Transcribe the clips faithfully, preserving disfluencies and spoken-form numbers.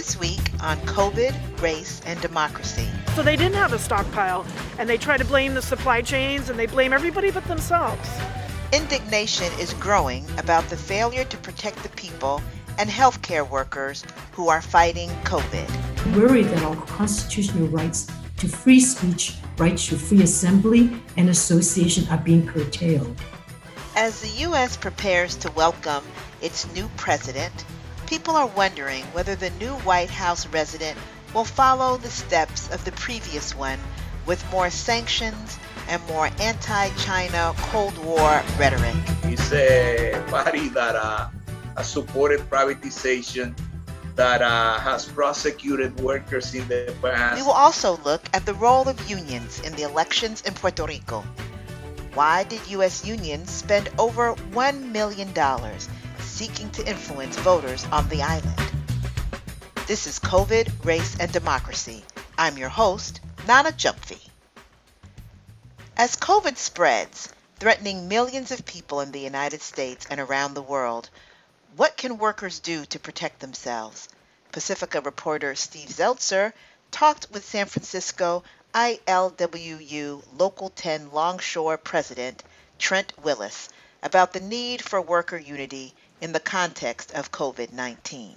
This week on COVID, Race, and Democracy. So they didn't have a stockpile, and they try to blame the supply chains, and they blame everybody but themselves. Indignation is growing about the failure to protect the people and healthcare workers who are fighting COVID. Worried that our constitutional rights to free speech, rights to free assembly and association are being curtailed. As the U S prepares to welcome its new president, people are wondering whether the new White House resident will follow the steps of the previous one with more sanctions and more anti-China Cold War rhetoric. He's a party that uh, has supported privatization, that uh, has prosecuted workers in the past. We will also look at the role of unions in the elections in Puerto Rico. Why did U S unions spend over one million dollars seeking to influence voters on the island? This is COVID, Race, and Democracy. I'm your host, Nana Jumphy. As COVID spreads, threatening millions of people in the United States and around the world, what can workers do to protect themselves? Pacifica reporter Steve Zeltzer talked with San Francisco I L W U Local ten Longshore President Trent Willis about the need for worker unity in the context of COVID nineteen.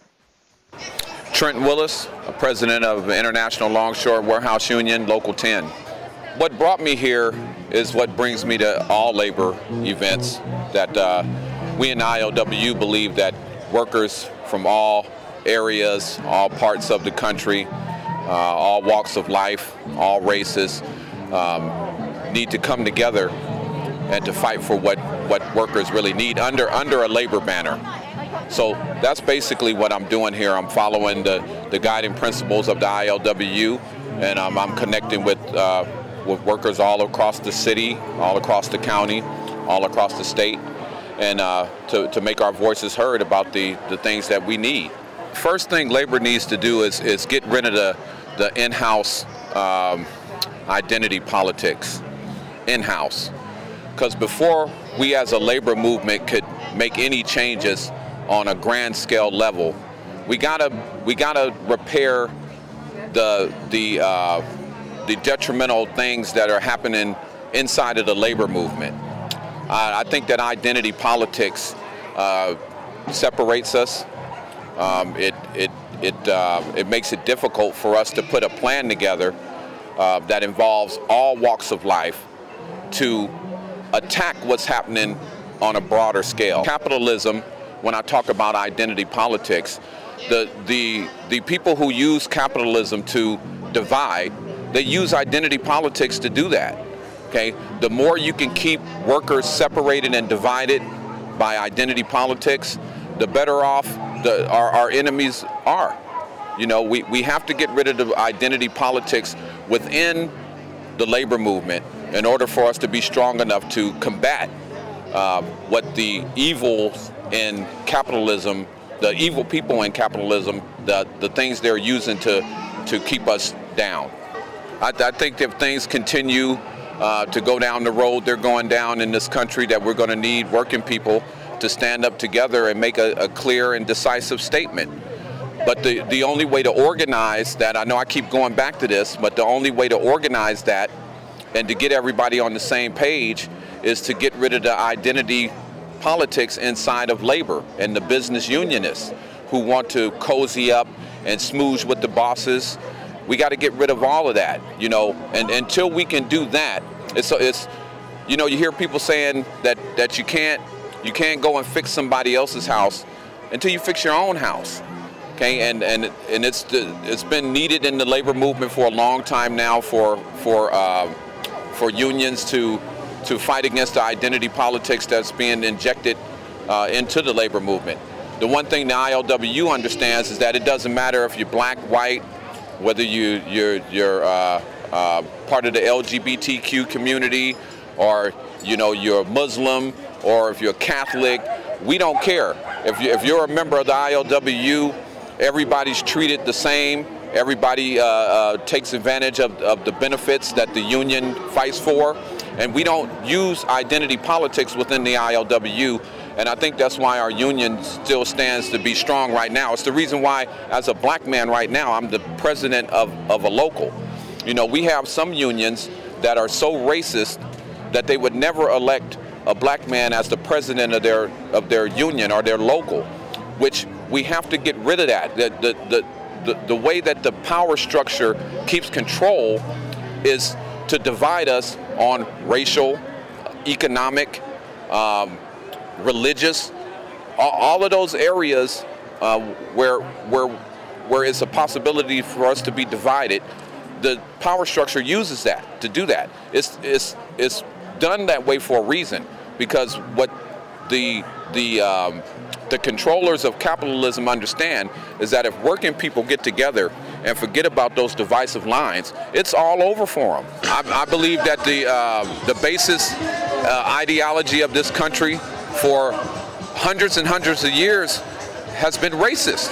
Trent Willis, President of International Longshore Warehouse Union, Local ten. What brought me here is what brings me to all labor events, that uh, we in I L W U believe that workers from all areas, all parts of the country, uh, all walks of life, all races, um, need to come together and to fight for what, what workers really need under, under a labor banner. So that's basically what I'm doing here. I'm following the, the guiding principles of the I L W U, and um, I'm connecting with, uh, with workers all across the city, all across the county, all across the state, and uh, to, to make our voices heard about the, the things that we need. First thing labor needs to do is, is get rid of the, the in-house um, identity politics, in-house. Because before we as a labor movement could make any changes on a grand scale level, we gotta we gotta repair the the uh, the detrimental things that are happening inside of the labor movement. I, I think that identity politics uh, separates us. Um, it it it uh, it makes it difficult for us to put a plan together uh, that involves all walks of life to attack what's happening on a broader scale. Capitalism, when I talk about identity politics, the the the people who use capitalism to divide, they use identity politics to do that. Okay? The more you can keep workers separated and divided by identity politics, the better off the, our, our enemies are. You know, we, we have to get rid of the identity politics within the labor movement in order for us to be strong enough to combat uh, what the evils in capitalism, the evil people in capitalism, the, the things they're using to, to keep us down. I, I think if things continue uh, to go down the road they're going down in this country, that we're going to need working people to stand up together and make a, a clear and decisive statement. But the, the only way to organize that, I know I keep going back to this, but the only way to organize that and to get everybody on the same page is to get rid of the identity politics inside of labor and the business unionists who want to cozy up and smooch with the bosses. We got to get rid of all of that, you know, and until we can do that, it's, it's you know, you hear people saying that, that you can't, you can't go and fix somebody else's house until you fix your own house. Okay, and and and it's it's been needed in the labor movement for a long time now for for uh, for unions to to fight against the identity politics that's being injected uh, into the labor movement. The one thing the I L W U understands is that it doesn't matter if you're black, white, whether you you're you're uh, uh, part of the L G B T Q community, or you know you're Muslim, or if you're Catholic. We don't care. If you if you're a member of the I L W U, everybody's treated the same. Everybody uh, uh, takes advantage of, of the benefits that the union fights for. And we don't use identity politics within the I L W U And I think that's why our union still stands to be strong right now. It's the reason why, as a black man right now, I'm the president of, of a local. You know, we have some unions that are so racist that they would never elect a black man as the president of their of their union or their local, which we have to get rid of that. The, the, the, the, the way that the power structure keeps control is to divide us on racial, economic, um, religious, all, all of those areas uh, where where where it's a possibility for us to be divided. The power structure uses that to do that. It's it's it's done that way for a reason, because what the the um, the controllers of capitalism understand is that if working people get together and forget about those divisive lines, it's all over for them. I, I believe that the uh, the basis uh, ideology of this country for hundreds and hundreds of years has been racist,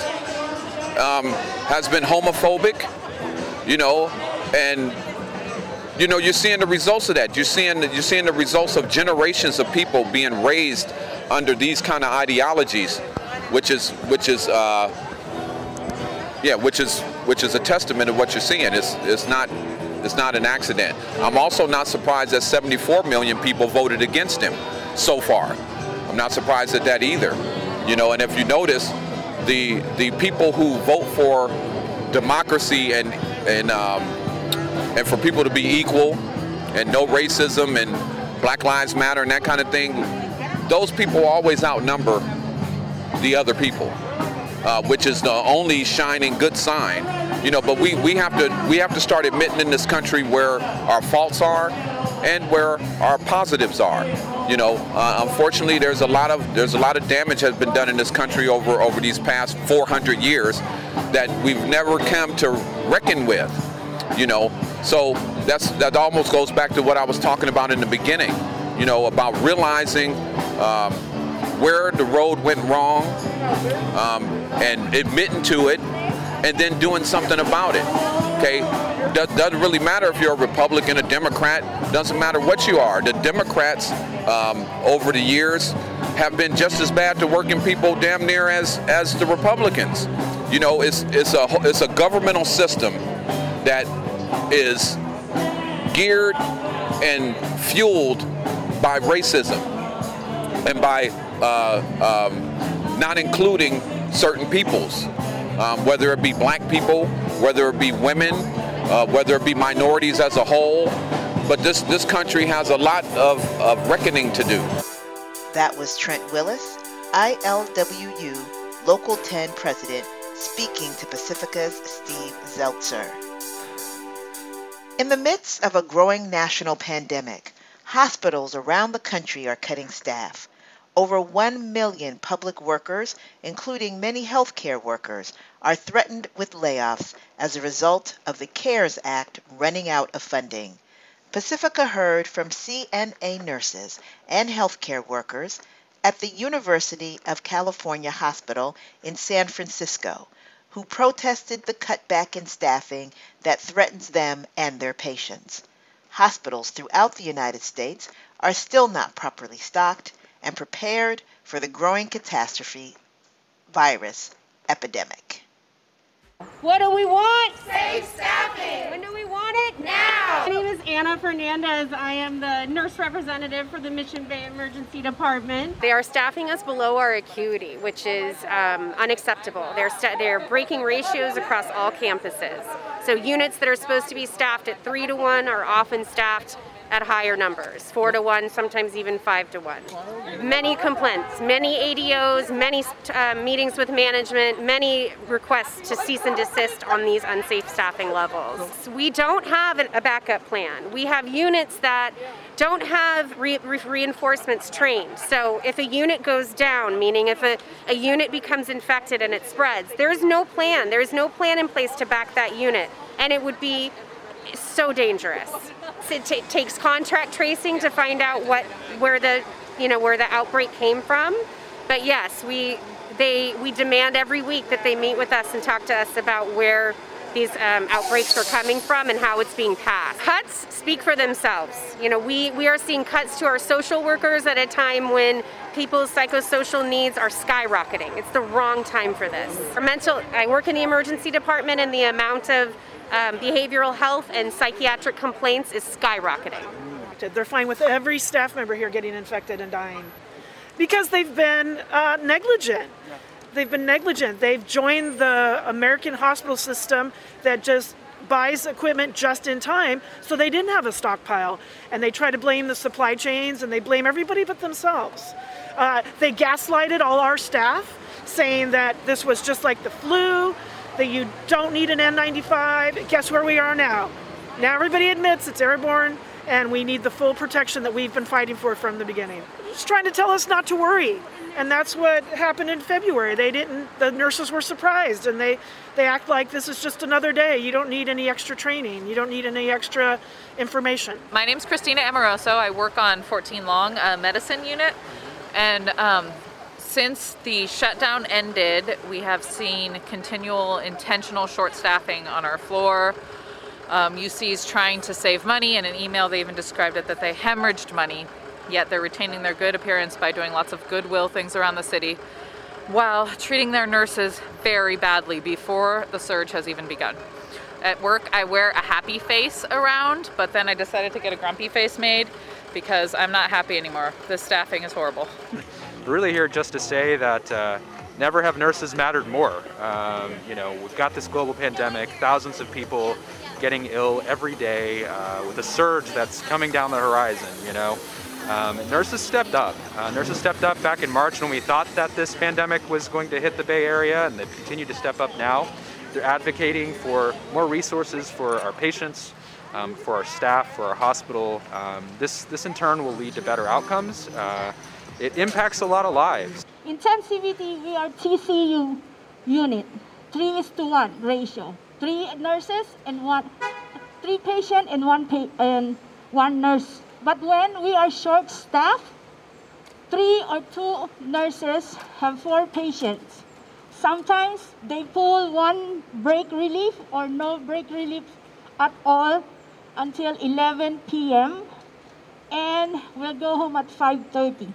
um, has been homophobic, you know, and you know, you're seeing the results of that. You're seeing you're seeing the results of generations of people being raised under these kind of ideologies, which is which is uh, yeah, which is which is a testament of what you're seeing. It's it's not it's not an accident. I'm also not surprised that seventy-four million people voted against him so far. I'm not surprised at that either. You know, and if you notice, the the people who vote for democracy and and um, and for people to be equal and no racism and Black Lives Matter and that kind of thing, those people always outnumber the other people, uh, which is the only shining good sign. You know, but we, we have to we have to start admitting in this country where our faults are and where our positives are. You know, uh, unfortunately, there's a lot of there's a lot of damage has been done in this country over over these past four hundred years that we've never come to reckon with. You know, so that's that almost goes back to what I was talking about in the beginning. You know, about realizing um, where the road went wrong, um, and admitting to it, and then doing something about it. Okay, Do- doesn't really matter if you're a Republican, a Democrat. Doesn't matter what you are. The Democrats um, over the years have been just as bad to working people, damn near as as the Republicans. You know, it's it's a it's a governmental system that is geared and fueled by racism and by uh, um, not including certain peoples, um, whether it be black people, whether it be women, uh, whether it be minorities as a whole. But this, this country has a lot of, of reckoning to do. That was Trent Willis, I L W U Local ten President, speaking to Pacifica's Steve Zeltzer. In the midst of a growing national pandemic, hospitals around the country are cutting staff. Over one million public workers, including many healthcare workers, are threatened with layoffs as a result of the CARES Act running out of funding. Pacifica heard from C N A nurses and healthcare workers at the University of California Hospital in San Francisco, who protested the cutback in staffing that threatens them and their patients. Hospitals throughout the United States are still not properly stocked and prepared for the growing catastrophe virus epidemic. What do we want? Safe staffing. When do we want it? Now. My name is Anna Fernandez. I am the nurse representative for the Mission Bay Emergency Department. They are staffing us below our acuity, which is um, unacceptable. They're, st- they're breaking ratios across all campuses. So units that are supposed to be staffed at three to one are often staffed at higher numbers, four to one, sometimes even five to one. Many complaints, many A D Os, many uh, meetings with management, many requests to cease and desist on these unsafe staffing levels. We don't have a backup plan. We have units that don't have re- re- reinforcements trained. So if a unit goes down, meaning if a, a unit becomes infected and it spreads, there's no plan. There's no plan in place to back that unit. And it would be so dangerous. It t- takes contract tracing to find out what, where the, you know, where the outbreak came from. But yes, we, they, we demand every week that they meet with us and talk to us about where, these um, outbreaks are coming from and how it's being passed. Cuts speak for themselves. You know, we, we are seeing cuts to our social workers at a time when people's psychosocial needs are skyrocketing. It's the wrong time for this. Our mental, I work in the emergency department, and the amount of um, behavioral health and psychiatric complaints is skyrocketing. They're fine with every staff member here getting infected and dying because they've been uh, negligent. They've been negligent. They've joined the American hospital system that just buys equipment just in time, so they didn't have a stockpile. And they try to blame the supply chains, and they blame everybody but themselves. Uh, they gaslighted all our staff, saying that this was just like the flu, that you don't need an N ninety-five. Guess where we are now? Now everybody admits it's airborne, and we need the full protection that we've been fighting for from the beginning. Just trying to tell us not to worry. And that's what happened in February. They didn't, the nurses were surprised, and they, they act like this is just another day. You don't need any extra training. You don't need any extra information. My name's Christina Amoroso. I work on fourteen Long uh, medicine unit. And um, since the shutdown ended, we have seen continual intentional short staffing on our floor. Um, U C's trying to save money. In an email, they even described it that they hemorrhaged money, yet they're retaining their good appearance by doing lots of goodwill things around the city while treating their nurses very badly before the surge has even begun. At work, I wear a happy face around, but then I decided to get a grumpy face made because I'm not happy anymore. This staffing is horrible. We're really here just to say that uh, never have nurses mattered more. Um, you know, we've got this global pandemic, thousands of people getting ill every day uh, with a surge that's coming down the horizon, you know. Um, nurses stepped up. Uh, nurses stepped up back in March when we thought that this pandemic was going to hit the Bay Area, and they've continued to step up now. They're advocating for more resources for our patients, um, for our staff, for our hospital. Um, this, this in turn will lead to better outcomes. Uh, it impacts a lot of lives. Intensivity, we are T C U unit, three is to one ratio. Three nurses and one, three patient and one pa- and one nurse. But when we are short-staffed, three or two nurses have four patients. Sometimes they pull one break relief or no break relief at all until eleven p.m. and we'll go home at five thirty.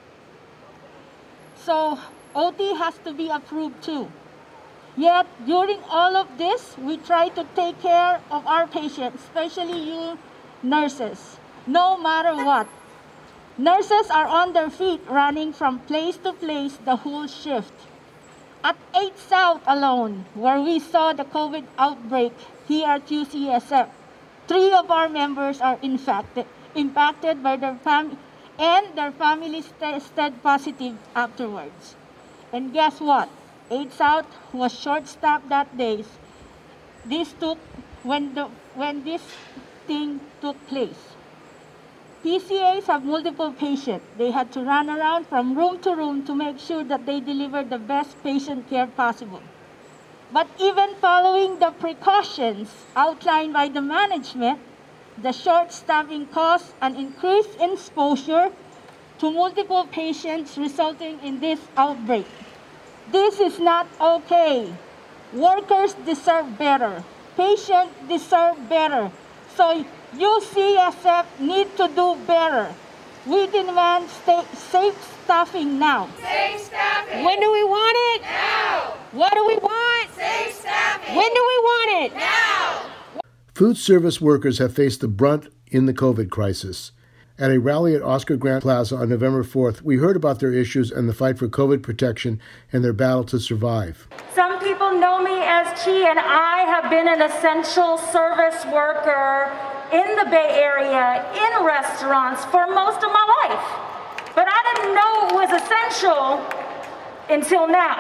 So O T has to be approved too. Yet during all of this, we try to take care of our patients, especially you nurses. No matter what. Nurses are on their feet running from place to place the whole shift. At eight South alone, where we saw the COVID outbreak here at U C S F, three of our members are infected, impacted by their family, and their families tested positive afterwards. And guess what? eight South was short-staffed that day. This took, when, the, when this thing took place. P C As have multiple patients. They had to run around from room to room to make sure that they delivered the best patient care possible. But even following the precautions outlined by the management, the short staffing caused an increase in exposure to multiple patients, resulting in this outbreak. This is not okay. Workers deserve better. Patients deserve better. So U C S F need to do better. We demand sta- safe staffing now. Safe staffing. When do we want it? Now. What do we want? Safe staffing. When do we want it? Now. Food service workers have faced the brunt in the COVID crisis. At a rally at Oscar Grant Plaza on November fourth, we heard about their issues and the fight for COVID protection and their battle to survive. Some people know me as Chi, and I have been an essential service worker in the Bay Area, in restaurants, for most of my life. But I didn't know it was essential until now.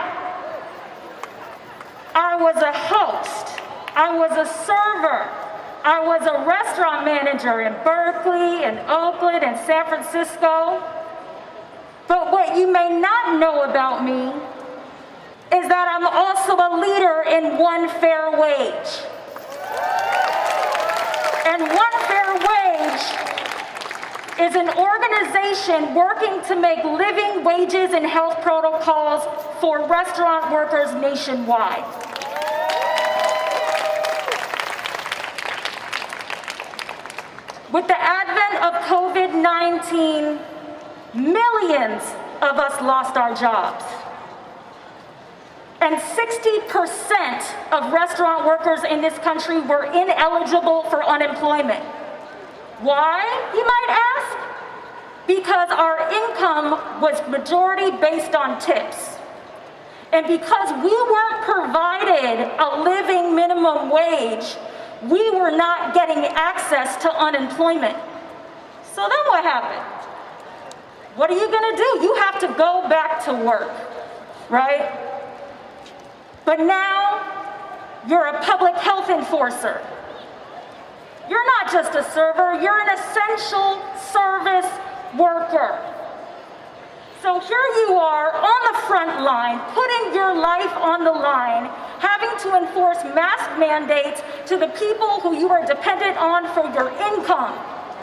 I was a host. I was a server. I was a restaurant manager in Berkeley and Oakland and San Francisco. But what you may not know about me is that I'm also a leader in One Fair Wage. And One Fair Wage is an organization working to make living wages and health protocols for restaurant workers nationwide. With the advent of COVID nineteen, millions of us lost our jobs. And sixty percent of restaurant workers in this country were ineligible for unemployment. Why, you might ask? Because our income was majority based on tips. And because we weren't provided a living minimum wage, we were not getting access to unemployment. So then what happened? What are you gonna do? You have to go back to work, right? But now you're a public health enforcer. You're not just a server, you're an essential service worker. So here you are on the front line, putting your life on the line, having to enforce mask mandates to the people who you are dependent on for your income.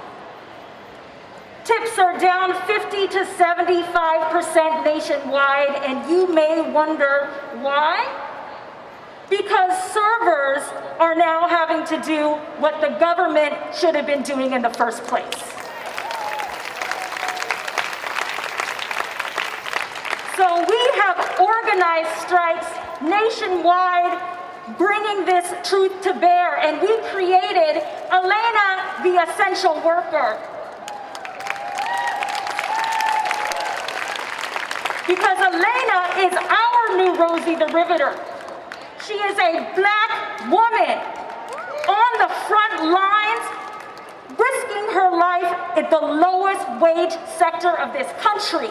Tips are down fifty to seventy-five percent nationwide, and you may wonder why? Because servers are now having to do what the government should have been doing in the first place. So we have organized strikes nationwide, bringing this truth to bear, and we created Elena, the essential worker. Because Elena is our new Rosie the Riveter. She is a black woman on the front lines, risking her life at the lowest wage sector of this country.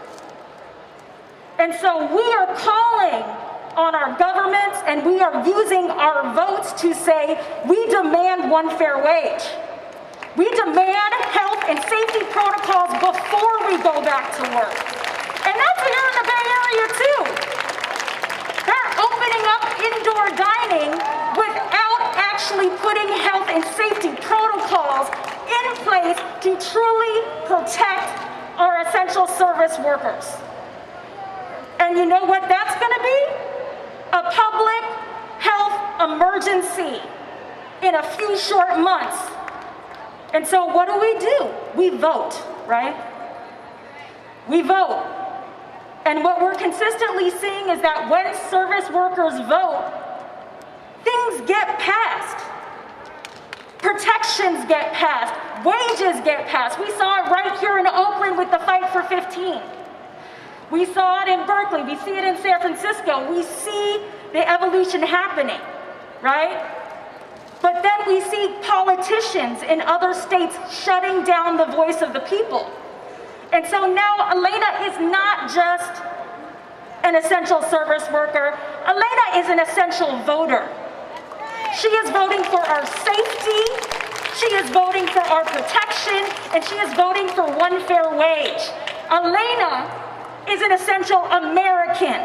And so we are calling on our governments, and we are using our votes to say, we demand one fair wage. We demand health and safety protocols before we go back to work. And that's here in the Bay Area too. They're opening up indoor dining without actually putting health and safety protocols in place to truly protect our essential service workers. And you know what that's gonna be? A public health emergency in a few short months. And so what do we do? We vote, right? We vote. And what we're consistently seeing is that when service workers vote, things get passed. Protections get passed. Wages get passed. We saw it right here in Oakland with the Fight for fifteen. We saw it in Berkeley. We see it in San Francisco. We see the evolution happening, right? But then we see politicians in other states shutting down the voice of the people. And so now Elena is not just an essential service worker. Elena is an essential voter. She is voting for our safety, she is voting for our protection, and she is voting for one fair wage. Elena is an essential American.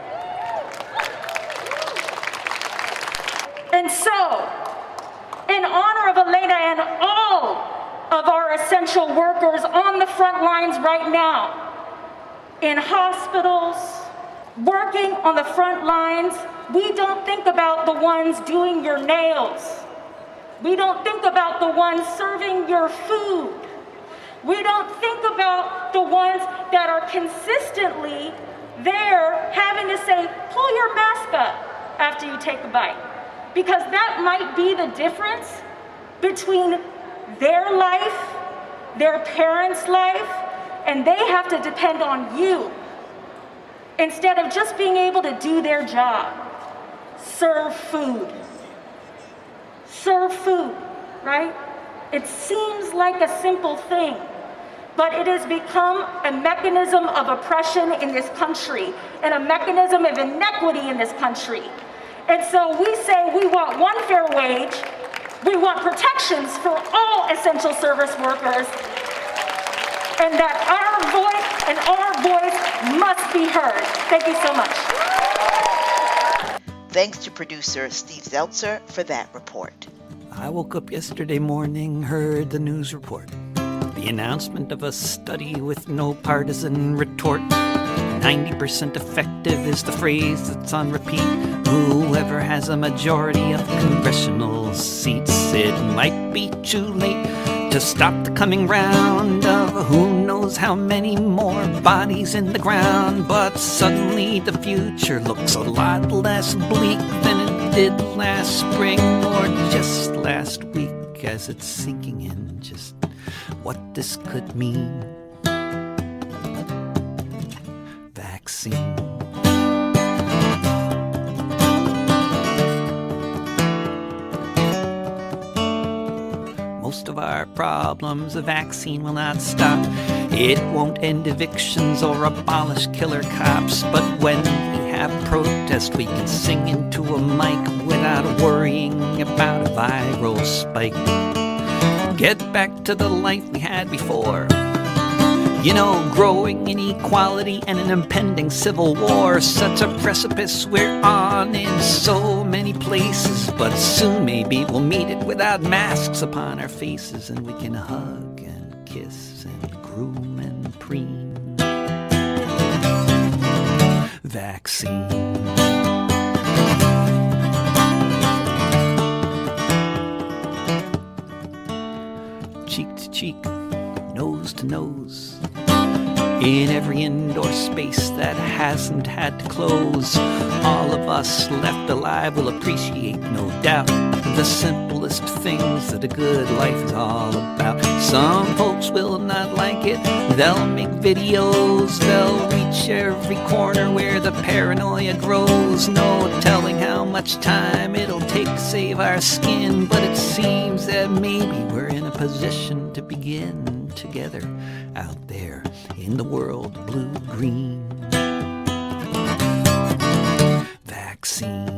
And so, in honor of Elena and all of our essential workers on the front lines right now, in hospitals, working on the front lines, we don't think about the ones doing your nails. We don't think about the ones serving your food. We don't think about the ones that are consistently there having to say, pull your mask up after you take a bite. Because that might be the difference between their life, their parents' life, and they have to depend on you instead of just being able to do their job. Serve food. Serve food, right? It seems like a simple thing, but it has become a mechanism of oppression in this country and a mechanism of inequity in this country. And so we say we want one fair wage, we want protections for all essential service workers, and that our voice and our voice must be heard. Thank you so much. Thanks to producer Steve Zeltzer for that report. I woke up yesterday morning, heard the news report. The announcement of a study with no partisan retort. ninety percent effective is the phrase that's on repeat. Whoever has a majority of congressional seats, it might be too late to stop the coming round of who knows how many more bodies in the ground. But suddenly the future looks a lot less bleak than it did last spring or just last week, as it's sinking in just what this could mean. Vaccine. Most of our problems a vaccine will not stop. It won't end evictions or abolish killer cops. But when we have protest, we can sing into a mic without worrying about a viral spike. Get back to the life we had before. You know, growing inequality and an impending civil war. Such a precipice we're on in so many places. But soon maybe we'll meet it without masks upon our faces, and we can hug and kiss and groom and preen. Vaccine. Cheek to cheek, nose to nose, in every indoor space that hasn't had to close. All of us left alive will appreciate, no doubt, the simplest things that a good life is all about. Some folks will not like it, they'll make videos, they'll reach every corner where the paranoia grows. No telling how much time it'll take to save our skin, but it seems that maybe we're in a position to begin together out there in the world blue-green. Vaccine.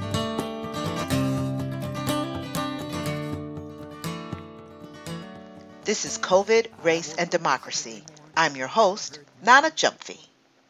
This is COVID, Race, and Democracy. I'm your host, Nana Jumphy.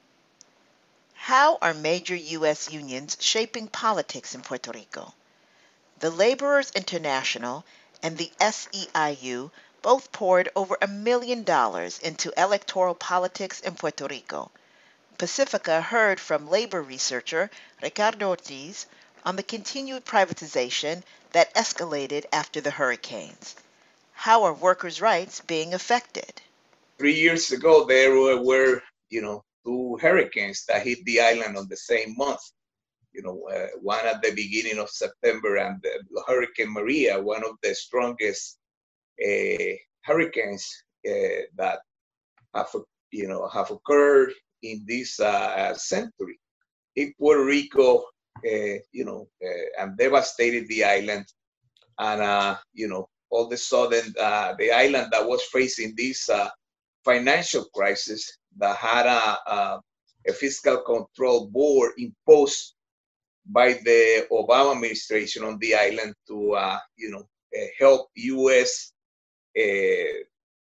How are major U S unions shaping politics in Puerto Rico? The Laborers International and the S E I U both poured over a million dollars into electoral politics in Puerto Rico. Pacifica heard from labor researcher Ricardo Ortiz on the continued privatization that escalated after the hurricanes. How are workers' rights being affected? Three years ago, there were, you know, two hurricanes that hit the island on the same month. You know, uh, one at the beginning of September, and the Hurricane Maria, one of the strongest uh, hurricanes uh, that have, you know, have occurred in this uh, century. In Puerto Rico, uh, you know, uh, and devastated the island, and uh, you know, all of a sudden, uh, the island that was facing this uh, financial crisis, that had a, a, a fiscal control board imposed by the Obama administration on the island to, uh, you know, uh, help U S uh,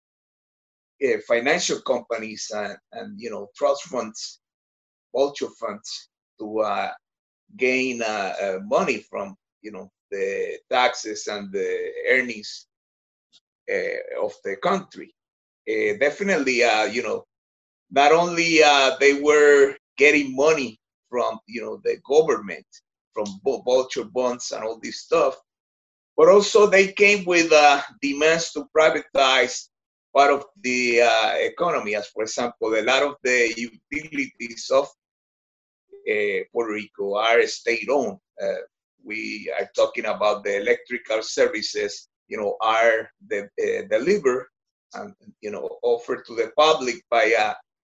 uh, financial companies and, and, you know, trust funds, vulture funds to uh, gain uh, uh, money from, you know, the taxes and the earnings uh, of the country. Uh, definitely, uh, you know, not only uh, they were getting money from, you know, the government, from vulture bonds and all this stuff, but also they came with uh, demands to privatize part of the uh, economy, as for example, a lot of the utilities of uh, Puerto Rico are state-owned. Uh, we are talking about the electrical services, you know, are the, uh, delivered and, you know, offered to the public by a,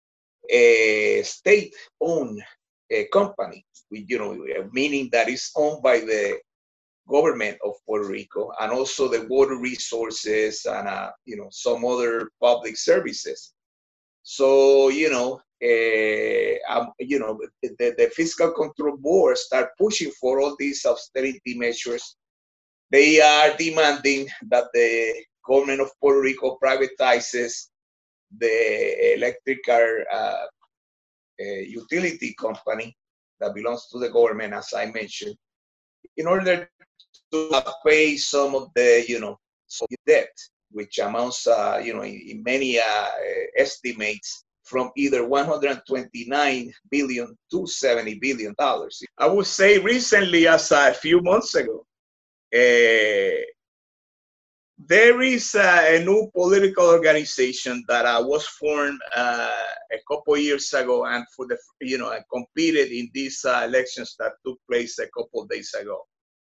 a state-owned uh, company, with, you know, meaning that it's owned by the government of Puerto Rico, and also the water resources and, uh, you know, some other public services. So, you know, uh, um, you know, the, the fiscal control board start pushing for all these austerity measures. They are demanding that the government of Puerto Rico privatizes the electrical uh, uh, utility company that belongs to the government, as I mentioned, in order to pay some of the, you know, debt, which amounts, uh, you know, in, in many uh, estimates from either one hundred twenty-nine billion to seventy billion dollars. I would say recently, as a few months ago, uh, there is uh, a new political organization that uh, was formed uh, a couple years ago, and for the you know I competed in these uh, elections that took place a couple of days ago.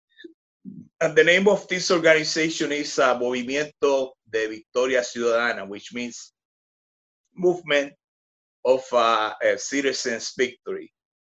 And the name of this organization is uh, Movimiento de Victoria Ciudadana, which means Movement of uh, a Citizens' Victory.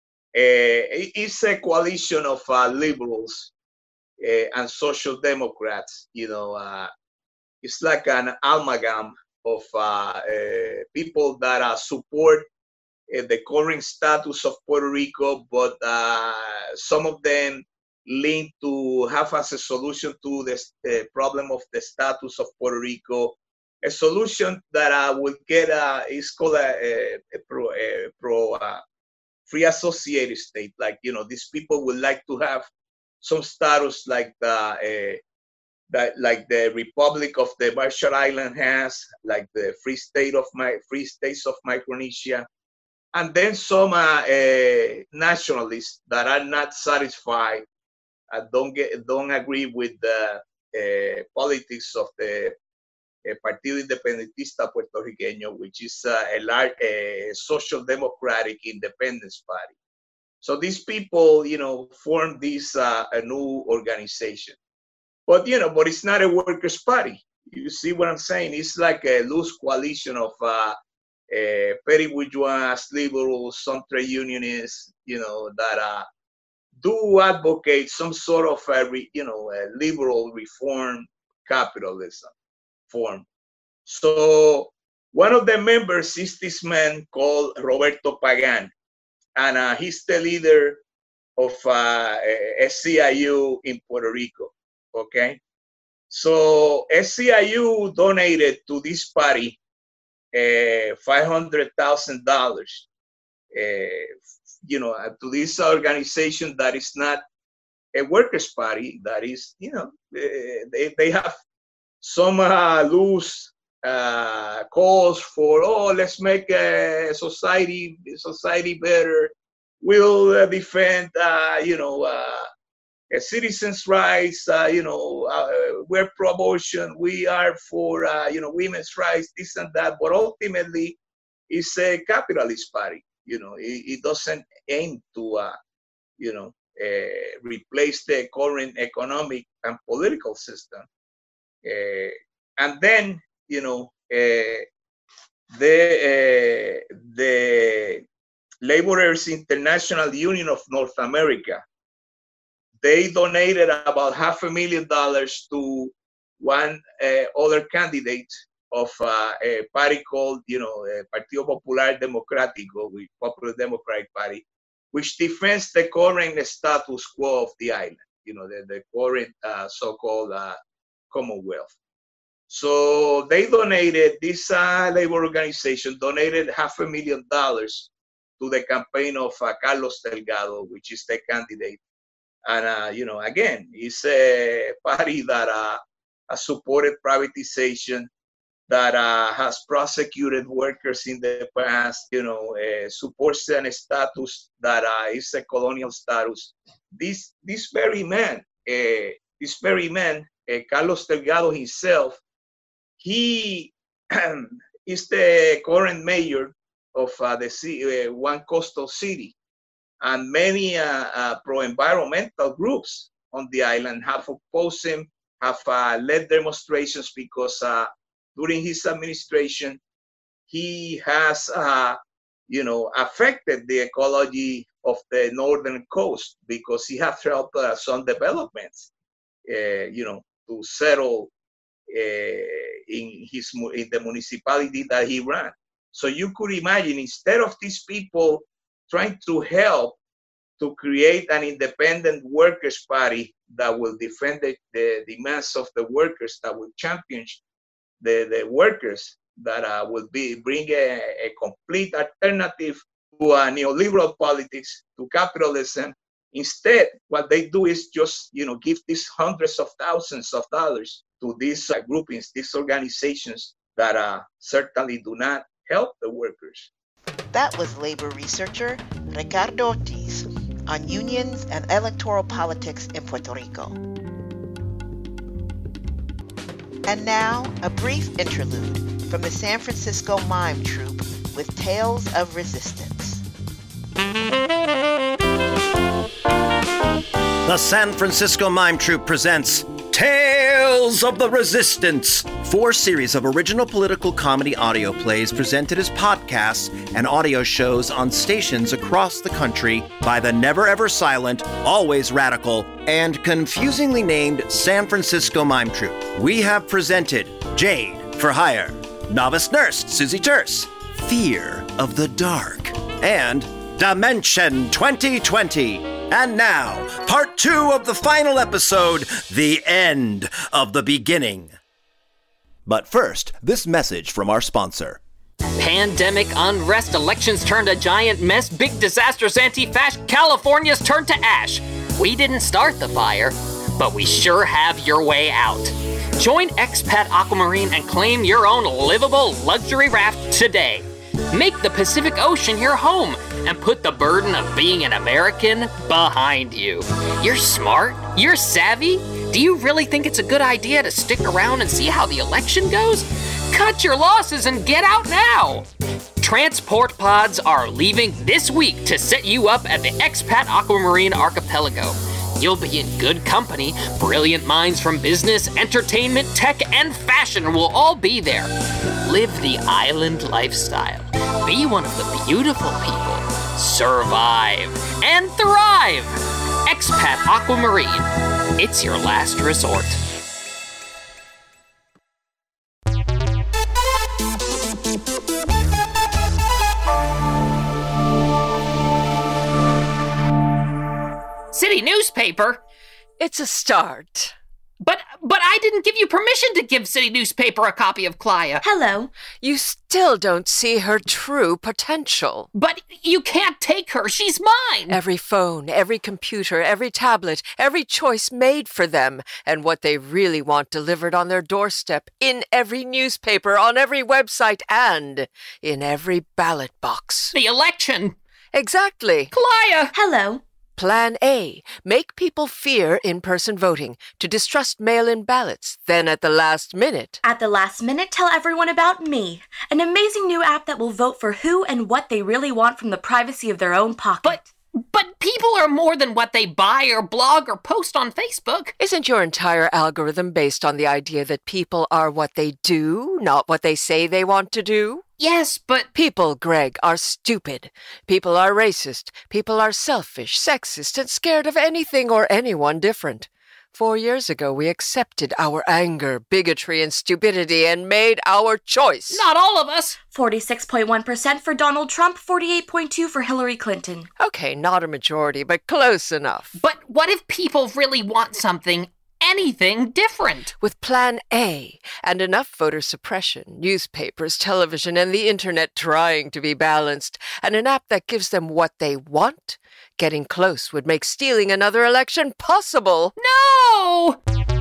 Uh, it's a coalition of uh, liberals uh, and social democrats. You know, uh, it's like an amalgam of uh, uh, people that uh, support uh, the current status of Puerto Rico, but uh, some of them linked to have as a solution to this, the problem of the status of Puerto Rico, a solution that uh, will get, uh, is called a, a, a pro, a pro uh, free associated state. Like, you know, these people would like to have some status like the, uh, that, like the Republic of the Marshall Islands has, like the Free State of my Free States of Micronesia, and then some uh, uh, nationalists that are not satisfied. I don't get, don't agree with the uh, politics of the uh, Partido Independentista Puertorriqueño, which is uh, a large a social democratic independence party. So these people, you know, formed this uh, a new organization. But you know, but it's not a workers' party. You see what I'm saying? It's like a loose coalition of uh, uh, petty bourgeois, liberals, some trade unionists, you know, that uh, do advocate some sort of a, you know, a liberal reform capitalism form. So one of the members is this man called Roberto Pagan, and uh, he's the leader of uh, S C I U in Puerto Rico. Okay, so S C I U donated to this party uh, five hundred thousand dollars. Uh, you know, to this organization that is not a workers' party, that is, you know, they, they have some uh, loose uh, calls for, oh, let's make a society society better. We'll uh, defend, uh, you know, uh, citizens' rights. Uh, you know, uh, we're pro-abortion. We are for, uh, you know, women's rights, this and that. But ultimately, it's a capitalist party. You know, it, it doesn't aim to, uh, you know, uh, replace the current economic and political system. Uh, and then, you know, uh, the uh, the Laborers International Union of North America, they donated about half a million dollars to one uh, other candidate of uh, a party called, you know, Partido Popular Democrático, the Popular Democratic Party, which defends the current status quo of the island, you know, the, the current uh, so-called uh, Commonwealth. So they donated, this uh, labor organization donated half a million dollars to the campaign of uh, Carlos Delgado, which is the candidate. And, uh, you know, again, it's a party that uh, has supported privatization, that uh, has prosecuted workers in the past, you know, uh, supports a status that uh, is a colonial status. This, this very man, uh, this very man, uh, Carlos Delgado himself, he is the current mayor of uh, the city, uh, one coastal city. And many uh, uh, pro-environmental groups on the island have opposed him, have uh, led demonstrations because uh, during his administration, he has, uh, you know, affected the ecology of the northern coast because he has helped uh, some developments, uh, you know, to settle uh, in his in the municipality that he ran. So you could imagine, instead of these people trying to help to create an independent workers' party that will defend the, the demands of the workers, that will champion the, the workers, that uh, will be bring a, a complete alternative to uh, neoliberal politics, to capitalism. Instead, what they do is just, you know, give these hundreds of thousands of dollars to these uh, groupings, these organizations that uh, certainly do not help the workers. That was labor researcher Ricardo Ortiz on unions and electoral politics in Puerto Rico. And now, a brief interlude from the San Francisco Mime Troupe with Tales of Resistance. The San Francisco Mime Troupe presents Tales of the Resistance, four series of original political comedy audio plays presented as podcasts and audio shows on stations across the country by the never ever silent, always radical, and confusingly named San Francisco Mime Troupe. We have presented Jade for Hire, Novice Nurse Susie Terse, Fear of the Dark, and Dimension twenty twenty. And now, part two of the final episode, The End of the Beginning. But first, this message from our sponsor. Pandemic, unrest, elections turned a giant mess, big disasters, anti-fash, California's turned to ash. We didn't start the fire, but we sure have your way out. Join Expat Aquamarine and claim your own livable luxury raft today. Make the Pacific Ocean your home and put the burden of being an American behind you. You're smart, you're savvy. Do you really think it's a good idea to stick around and see how the election goes? Cut your losses and get out now. Transport pods are leaving this week to set you up at the Expat Aquamarine Archipelago. You'll be in good company. Brilliant minds from business, entertainment, tech, and fashion will all be there. Live the island lifestyle. Be one of the beautiful people. Survive and thrive. Expat Aquamarine. It's your last resort. City newspaper? It's a start. But but I didn't give you permission to give City Newspaper a copy of Clya. Hello. You still don't see her true potential. But you can't take her. She's mine. Every phone, every computer, every tablet, every choice made for them, and what they really want delivered on their doorstep, in every newspaper, on every website, and in every ballot box. The election. Exactly. Clya. Hello. Plan A, make people fear in-person voting, to distrust mail-in ballots. Then at the last minute... At the last minute, tell everyone about Me, an amazing new app that will vote for who and what they really want from the privacy of their own pocket. But, but people are more than what they buy or blog or post on Facebook. Isn't your entire algorithm based on the idea that people are what they do, not what they say they want to do? Yes, but... People, Greg, are stupid. People are racist. People are selfish, sexist, and scared of anything or anyone different. Four years ago, we accepted our anger, bigotry, and stupidity and made our choice. Not all of us. forty-six point one percent for Donald Trump, forty-eight point two percent for Hillary Clinton. Okay, not a majority, but close enough. But what if people really want something anything different? With Plan A and enough voter suppression, newspapers, television, and the internet trying to be balanced, and an app that gives them what they want, getting close would make stealing another election possible. No!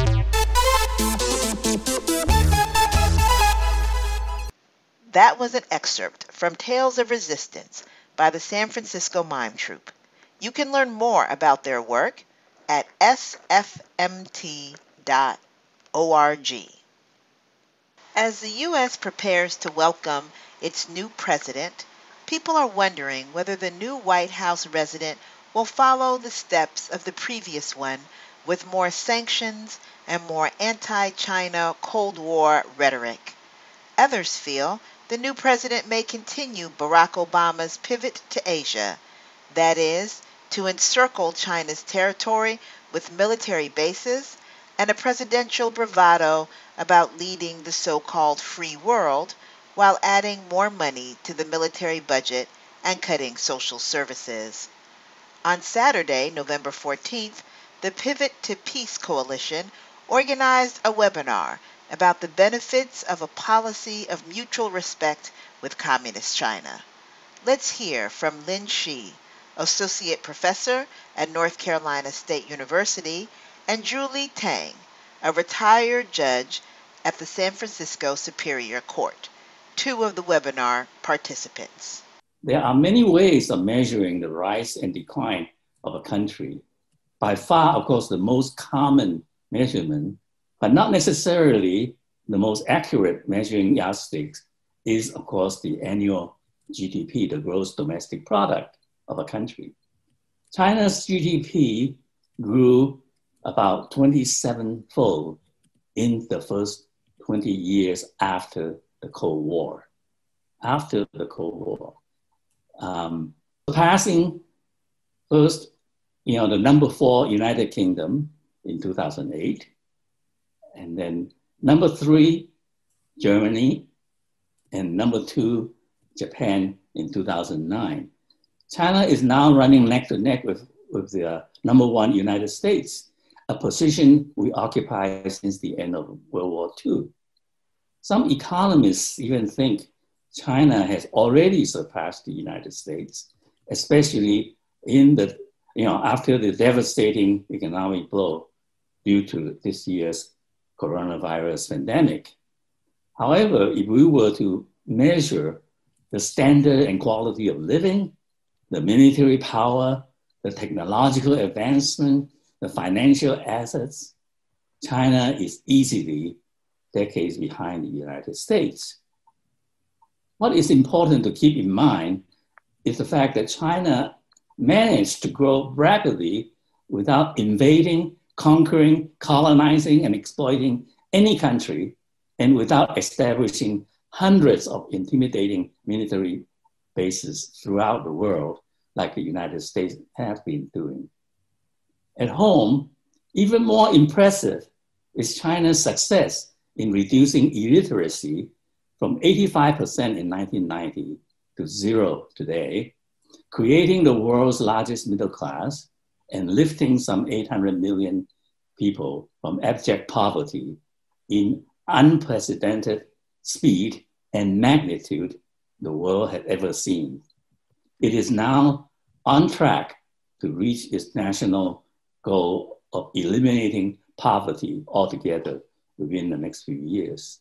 That was an excerpt from Tales of Resistance by the San Francisco Mime Troupe. You can learn more about their work at s f m t dot org. As the U S prepares to welcome its new president, people are wondering whether the new White House resident will follow the steps of the previous one with more sanctions and more anti-China Cold War rhetoric. Others feel the new president may continue Barack Obama's pivot to Asia, that is, to encircle China's territory with military bases and a presidential bravado about leading the so-called free world while adding more money to the military budget and cutting social services. On Saturday, November fourteenth, the Pivot to Peace Coalition organized a webinar about the benefits of a policy of mutual respect with Communist China. Let's hear from Lin Shi, Associate Professor at North Carolina State University, and Julie Tang, a retired judge at the San Francisco Superior Court, two of the webinar participants. There are many ways of measuring the rise and decline of a country. By far, of course, the most common measurement, but not necessarily the most accurate measuring yardstick is, of course, the annual G D P, the gross domestic product of a country. China's G D P grew about twenty-seven-fold in the first twenty years after the Cold War. After the Cold War. Um, passing first, you know, the number four United Kingdom in two thousand eight, and then number three, Germany, and number two, Japan in two thousand nine. China is now running neck to neck with, with the uh, number one United States, a position we occupy since the end of World War Two. Some economists even think China has already surpassed the United States, especially in the, you know, after the devastating economic blow due to this year's coronavirus pandemic. However, if we were to measure the standard and quality of living, the military power, the technological advancement, the financial assets, China is easily decades behind the United States. What is important to keep in mind is the fact that China managed to grow rapidly without invading, conquering, colonizing, and exploiting any country, and without establishing hundreds of intimidating military bases throughout the world, like the United States have been doing. At home, even more impressive is China's success in reducing illiteracy from eighty-five percent in nineteen ninety to zero today, creating the world's largest middle class and lifting some eight hundred million people from abject poverty in unprecedented speed and magnitude the world had ever seen. It is now on track to reach its national goal of eliminating poverty altogether within the next few years.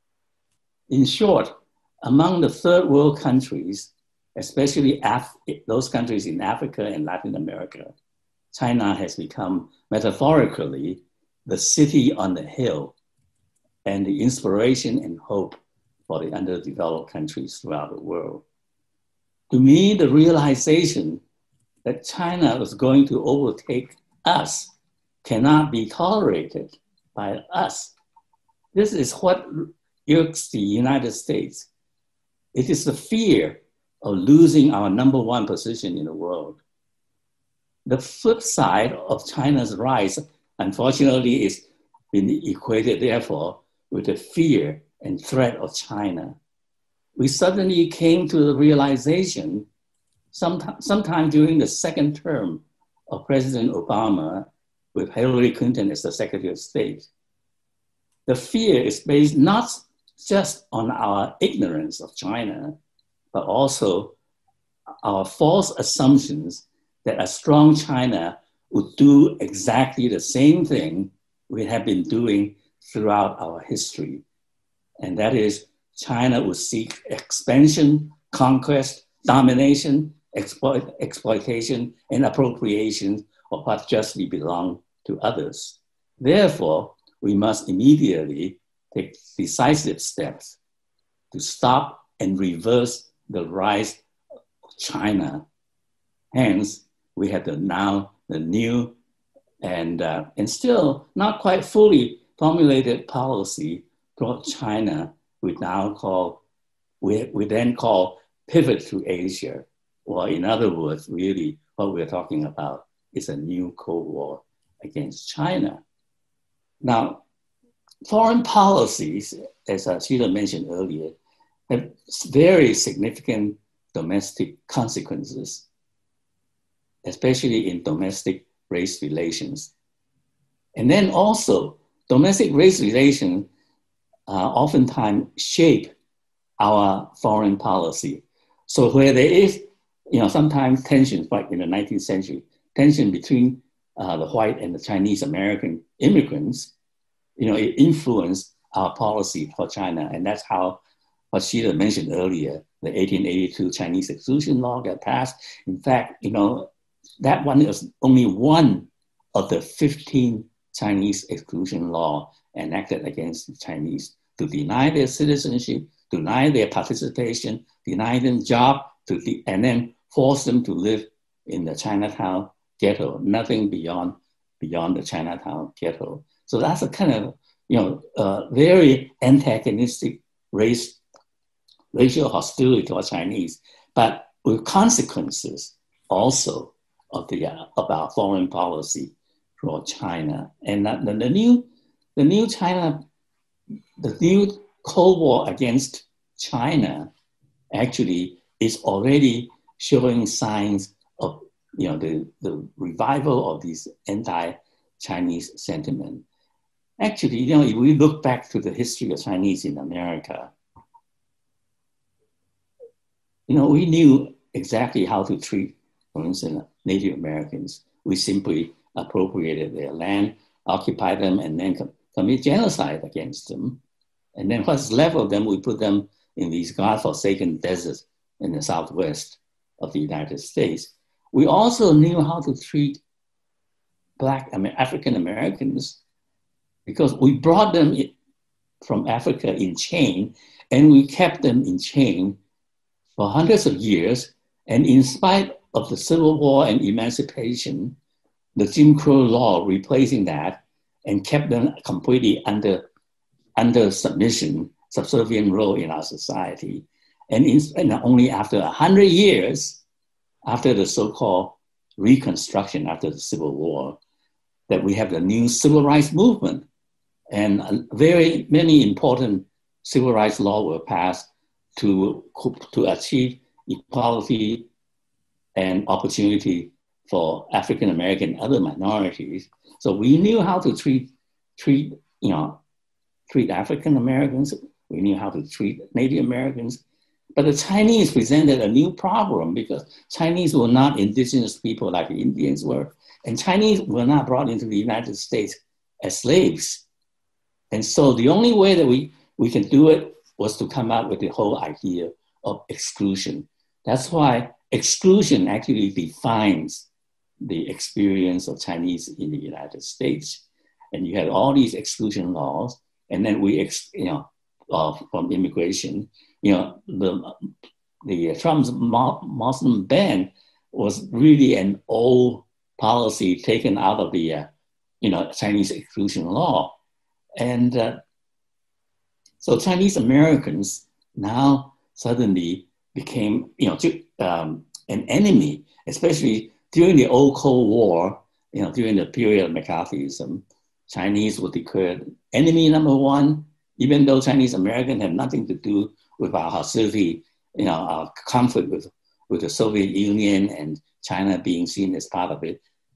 In short, among the third world countries, especially Af- those countries in Africa and Latin America, China has become metaphorically the city on the hill and the inspiration and hope for the underdeveloped countries throughout the world. To me, the realization that China was going to overtake us cannot be tolerated by us. This is what irks the United States. It is the fear of losing our number one position in the world. The flip side of China's rise, unfortunately, is been equated, therefore, with the fear and threat of China. We suddenly came to the realization sometime, sometime during the second term of President Obama, with Hillary Clinton as the Secretary of State. The fear is based not just on our ignorance of China, but also our false assumptions that a strong China would do exactly the same thing we have been doing throughout our history. And that is, China would seek expansion, conquest, domination, exploit, exploitation, and appropriation of what justly belong to others. Therefore, we must immediately take decisive steps to stop and reverse the rise of China. Hence, we have the now the new and, uh, and still not quite fully formulated policy toward China, we now call, we, we then call pivot to Asia, or in other words, really what we're talking about is a new Cold War against China. Now, foreign policies, as Sheila mentioned earlier, have very significant domestic consequences, especially in domestic race relations. And then also, domestic race relations uh, oftentimes shape our foreign policy. So where there is, you know, sometimes tension, like in the nineteenth century, tension between uh, the white and the Chinese American immigrants, you know, it influenced our policy for China. And that's how, what Sheila mentioned earlier, the eighteen eighty-two Chinese exclusion law got passed. In fact, you know, that one is only one of the fifteen Chinese exclusion law enacted against the Chinese to deny their citizenship, deny their participation, deny them job, to de- and then force them to live in the Chinatown ghetto, nothing beyond beyond the Chinatown ghetto. So that's a kind of, you know, uh, very antagonistic race, racial hostility towards Chinese, but with consequences also of the uh, about foreign policy for China. And that, the, the new, the new China, the new Cold War against China actually is already showing signs of, you know, the, the revival of these anti-Chinese sentiment. Actually, you know, if we look back to the history of Chinese in America, you know, we knew exactly how to treat, for instance, Native Americans. We simply appropriated their land, occupied them, and then com- commit genocide against them. And then what's left of them, we put them in these godforsaken deserts in the Southwest of the United States. We also knew how to treat Black African Americans because we brought them from Africa in chain, and we kept them in chain for hundreds of years. And in spite of the Civil War and emancipation, the Jim Crow law replacing that and kept them completely under, under submission, subservient role in our society. And, in, and only after one hundred years, after the so-called Reconstruction, after the Civil War, that we have the new civil rights movement. And very many important civil rights laws were passed to, to achieve equality and opportunity for African American and other minorities. So we knew how to treat, treat, you know, treat African Americans. We knew how to treat Native Americans. But the Chinese presented a new problem because Chinese were not indigenous people like the Indians were, and Chinese were not brought into the United States as slaves. And so the only way that we, we can do it was to come up with the whole idea of exclusion. That's why exclusion actually defines the experience of Chinese in the United States. And you had all these exclusion laws, and then we, ex, you know, uh, from immigration, you know, the, the Trump's Muslim ban was really an old policy taken out of the, uh, you know, Chinese exclusion law. And uh, so Chinese Americans now suddenly became, you know, um, an enemy, especially during the old Cold War, you know, during the period of McCarthyism. Chinese were declared enemy number one, even though Chinese Americans had nothing to do with our hostility, you know, our conflict with, with the Soviet Union and China being seen as part of it.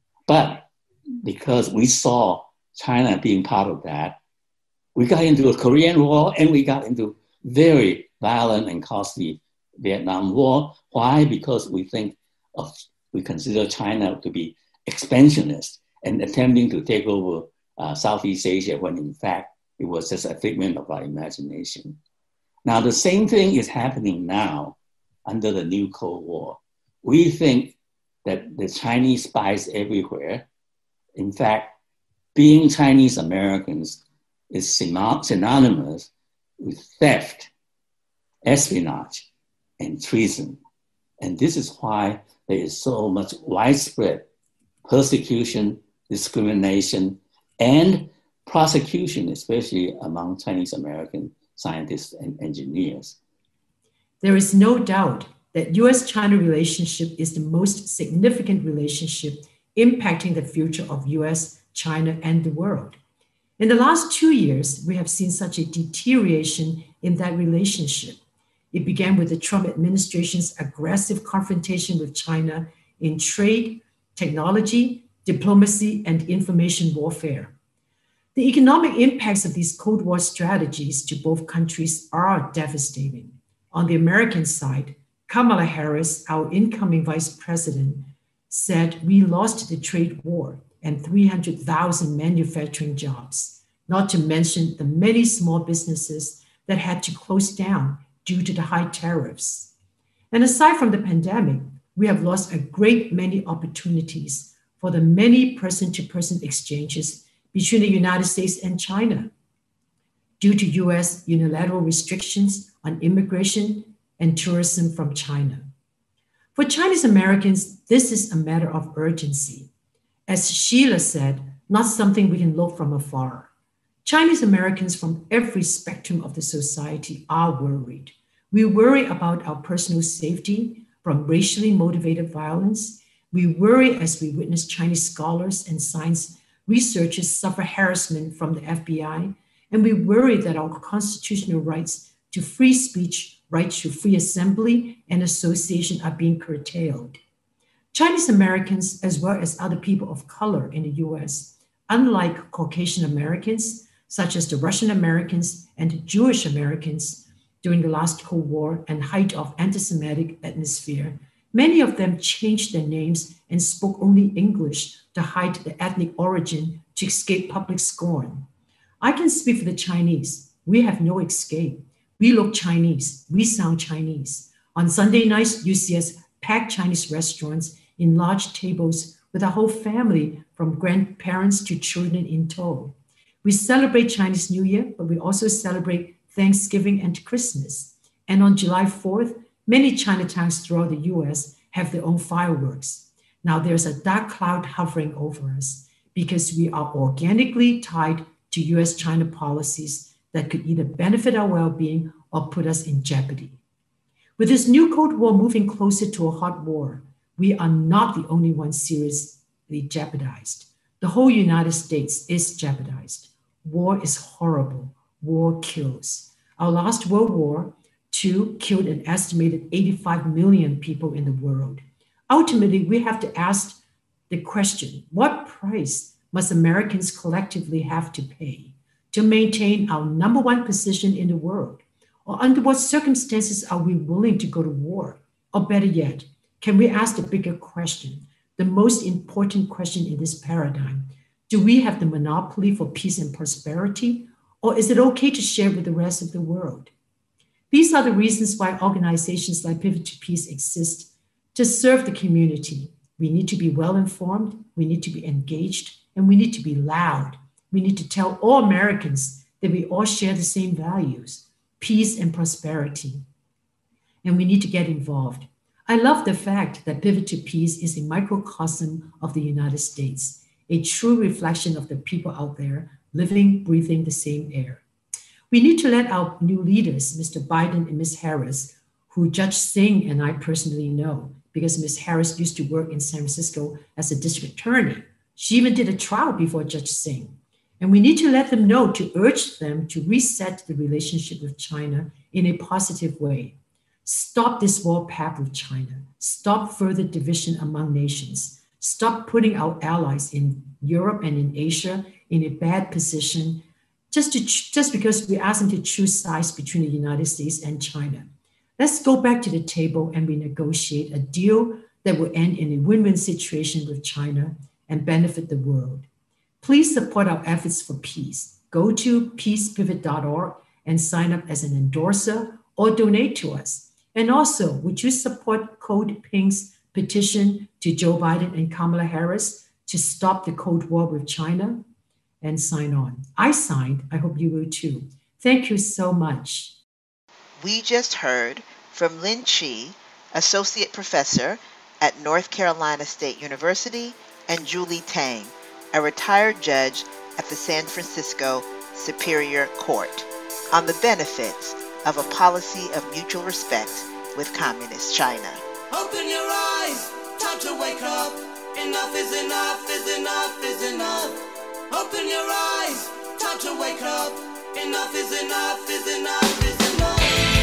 But because we saw China being part of that, we got into a Korean War and we got into very violent and costly Vietnam War. Why? Because we think of, we consider China to be expansionist and attempting to take over uh, Southeast Asia when in fact it was just a figment of our imagination. Now, the same thing is happening now under the new Cold War. We think that the Chinese spies everywhere. In fact, being Chinese Americans is synonymous with theft, espionage, and treason. And this is why there is so much widespread persecution, discrimination, and prosecution, especially among Chinese American scientists and engineers. There is no doubt that U S China relationship is the most significant relationship impacting the future of U S, China, and the world. In the last two years, we have seen such a deterioration in that relationship. It began with the Trump administration's aggressive confrontation with China in trade, technology, diplomacy, and information warfare. The economic impacts of these Cold War strategies to both countries are devastating. On the American side, Kamala Harris, our incoming vice president, said we lost the trade war and three hundred thousand manufacturing jobs, not to mention the many small businesses that had to close down due to the high tariffs. And aside from the pandemic, we have lost a great many opportunities for the many person-to-person exchanges between the United States and China. due to U S unilateral restrictions on immigration and tourism from China. For Chinese Americans, this is a matter of urgency. As Sheila said, not something we can look from afar. Chinese Americans from every spectrum of the society are worried. We worry about our personal safety from racially motivated violence. We worry as we witness Chinese scholars and science researchers suffer harassment from the F B I. And we worry that our constitutional rights to free speech, rights to free assembly and association are being curtailed. Chinese Americans, as well as other people of color in the U S, unlike Caucasian Americans, such as the Russian Americans and Jewish Americans during the last Cold War and height of anti-Semitic atmosphere, many of them changed their names and spoke only English to hide their ethnic origin to escape public scorn. I can speak for the Chinese. We have no escape. We look Chinese. We sound Chinese. On Sunday nights, you see us pack Chinese restaurants in large tables with a whole family from grandparents to children in tow. We celebrate Chinese New Year, but we also celebrate Thanksgiving and Christmas. And on July fourth, many Chinatowns throughout the U S have their own fireworks. Now there's a dark cloud hovering over us because we are organically tied to U S-China policies that could either benefit our well-being or put us in jeopardy. With this new Cold War moving closer to a hot war, we are not the only ones seriously jeopardized. The whole United States is jeopardized. War is horrible. War kills. Our last World War Two killed an estimated eighty-five million people in the world. Ultimately, we have to ask the question, what price must Americans collectively have to pay to maintain our number one position in the world? Or under what circumstances are we willing to go to war? Or better yet, can we ask the bigger question, the most important question in this paradigm? Do we have the monopoly for peace and prosperity? Or is it okay to share with the rest of the world? These are the reasons why organizations like Pivot to Peace exist, to serve the community. We need to be well-informed, we need to be engaged, and we need to be loud. We need to tell all Americans that we all share the same values, peace and prosperity. And we need to get involved. I love the fact that Pivot to Peace is a microcosm of the United States, a true reflection of the people out there living, breathing the same air. We need to let our new leaders, Mister Biden and Miz Harris, who Judge Singh and I personally know, because Miz Harris used to work in San Francisco as a district attorney. She even did a trial before Judge Singh. And we need to let them know, to urge them to reset the relationship with China in a positive way. Stop this war path with China. Stop further division among nations. Stop putting our allies in Europe and in Asia in a bad position just, to, just because we ask them to choose sides between the United States and China. Let's go back to the table and renegotiate a deal that will end in a win-win situation with China and benefit the world. Please support our efforts for peace. Go to peace pivot dot org and sign up as an endorser or donate to us. And also, would you support Code Pink's petition to Joe Biden and Kamala Harris to stop the Cold War with China? And sign on. I signed. I hope you will too. Thank you so much. We just heard from Lynn Chi, Associate Professor at North Carolina State University, and Julie Tang, a retired judge at the San Francisco Superior Court, on the benefits of a policy of mutual respect with Communist China. Open your eyes, time to wake up. Enough is enough, is enough, is enough. Open your eyes, time to wake up. Enough is enough, is enough, is enough.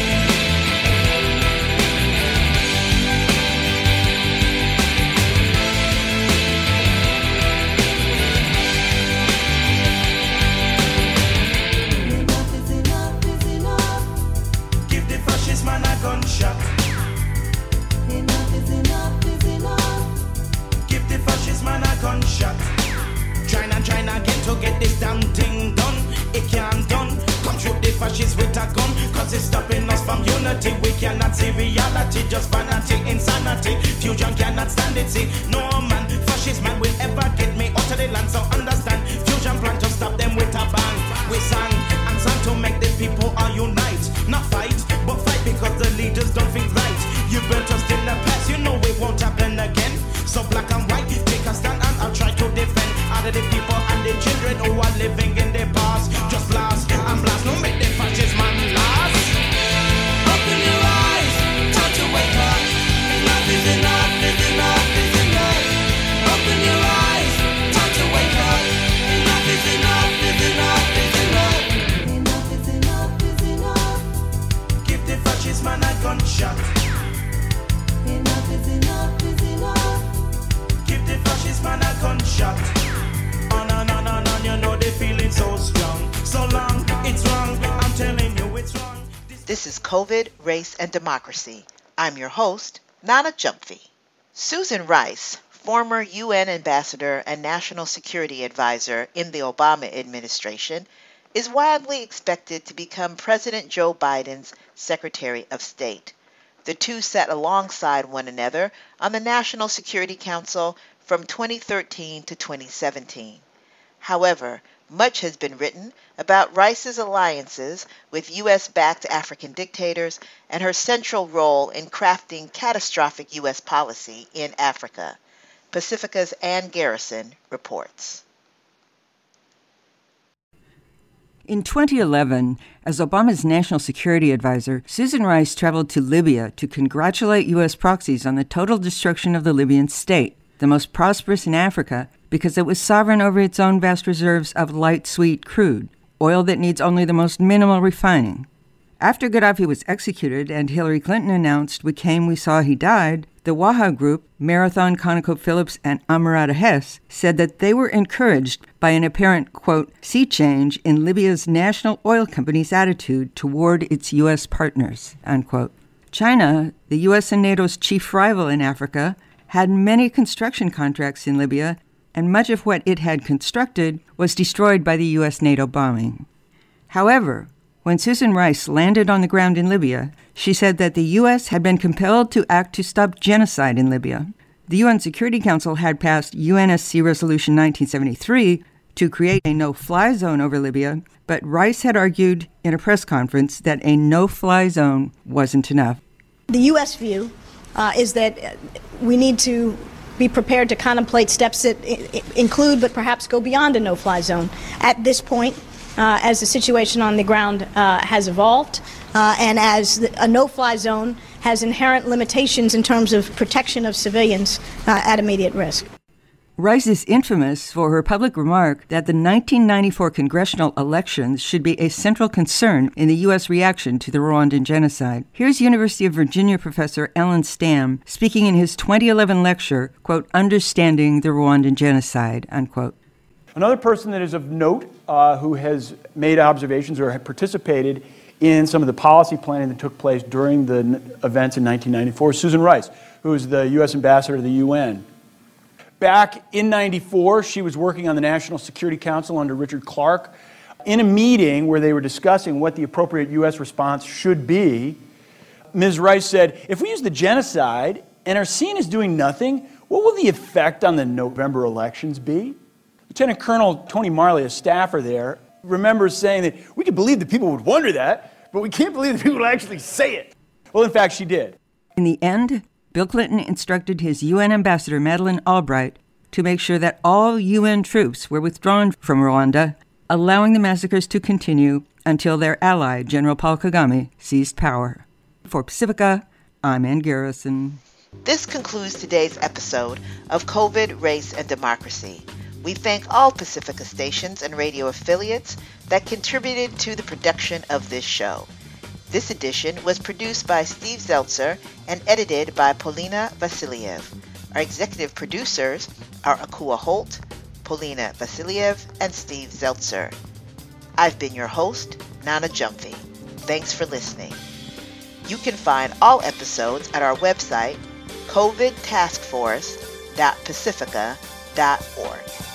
Enough is enough, is enough. Give the fascist man a gunshot. Enough is enough, is enough. Give the fascist man a gunshot. China, China, get to get this damn thing done. It can't done. Come shoot the fascists with a gun, cause it's stopping us from unity. We cannot see reality, just vanity, insanity. Fusion cannot stand it, see. No man, fascist man will ever get me out of the land. So understand, fusion plan to stop them with a bang. We sang and sang to make This is COVID, Race, and Democracy. I'm your host, Nana Gyamfi. Susan Rice, former U N ambassador and national security advisor in the Obama administration, is widely expected to become President Joe Biden's Secretary of State. The two sat alongside one another on the National Security Council from twenty thirteen to twenty seventeen. However, much has been written about Rice's alliances with U S-backed African dictators and her central role in crafting catastrophic U S policy in Africa. Pacifica's Ann Garrison reports. In twenty eleven, as Obama's national security advisor, Susan Rice traveled to Libya to congratulate U S proxies on the total destruction of the Libyan state, the most prosperous in Africa, because it was sovereign over its own vast reserves of light sweet crude, oil that needs only the most minimal refining. After Gaddafi was executed and Hillary Clinton announced "We came, we saw, he died," the Waha Group, Marathon, ConocoPhillips, and Amerada Hess said that they were encouraged by an apparent, quote, sea change in Libya's national oil company's attitude toward its U S partners, unquote. China, the U S and NATO's chief rival in Africa, had many construction contracts in Libya, and much of what it had constructed was destroyed by the U S NATO bombing. However, when Susan Rice landed on the ground in Libya, she said that the U S had been compelled to act to stop genocide in Libya. The U N Security Council had passed U N S C Resolution nineteen seventy-three to create a no-fly zone over Libya, but Rice had argued in a press conference that a no-fly zone wasn't enough. The U S view uh, is that we need to be prepared to contemplate steps that include but perhaps go beyond a no-fly zone. At this point, uh, as the situation on the ground uh, has evolved, uh, and as the, a no-fly zone has inherent limitations in terms of protection of civilians uh, at immediate risk. Rice is infamous for her public remark that the nineteen ninety-four congressional elections should be a central concern in the U S reaction to the Rwandan genocide. Here's University of Virginia professor Ellen Stam speaking in his twenty eleven lecture, quote, "Understanding the Rwandan Genocide," unquote. Another person that is of note uh, who has made observations or had participated in some of the policy planning that took place during the n- events in nineteen ninety-four is Susan Rice, who is the U S ambassador to the U N. Back in ninety-four, she was working on the National Security Council under Richard Clarke. In a meeting where they were discussing what the appropriate U S response should be, Miz Rice said, if we use the genocide and are seen as doing nothing, what will the effect on the November elections be? Lieutenant Colonel Tony Marley, a staffer there, remembers saying that we could believe that people would wonder that, but we can't believe that people would actually say it. Well, in fact, she did. In the end, Bill Clinton instructed his U N ambassador, Madeleine Albright, to make sure that all U N troops were withdrawn from Rwanda, allowing the massacres to continue until their ally, General Paul Kagame, seized power. For Pacifica, I'm Ann Garrison. This concludes today's episode of COVID, Race, and Democracy. We thank all Pacifica stations and radio affiliates that contributed to the production of this show. This edition was produced by Steve Zeltzer and edited by Polina Vasiliev. Our executive producers are Akua Holt, Polina Vasiliev, and Steve Zeltzer. I've been your host, Nana Gyamfi. Thanks for listening. You can find all episodes at our website, covid task force dot pacifica dot org.